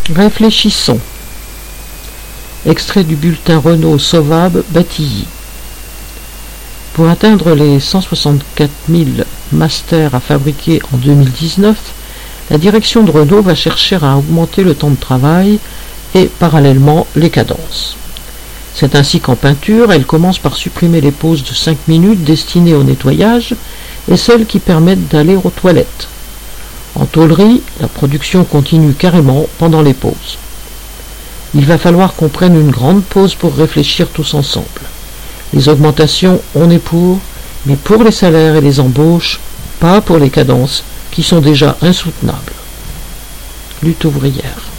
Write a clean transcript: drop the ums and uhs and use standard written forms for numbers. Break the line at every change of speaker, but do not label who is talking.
Réfléchissons. Extrait du bulletin Renault Sauvab Batilly. Pour atteindre les 164 000 masters à fabriquer en 2019, la direction de Renault va chercher à augmenter le temps de travail et parallèlement les cadences. C'est ainsi qu'en peinture, elle commence par supprimer les pauses de 5 minutes destinées au nettoyage et celles qui permettent d'aller aux toilettes. En tôlerie, la production continue carrément pendant les pauses. Il va falloir qu'on prenne une grande pause pour réfléchir tous ensemble. Les augmentations, on est pour, mais pour les salaires et les embauches, pas pour les cadences, qui sont déjà insoutenables. Lutte ouvrière.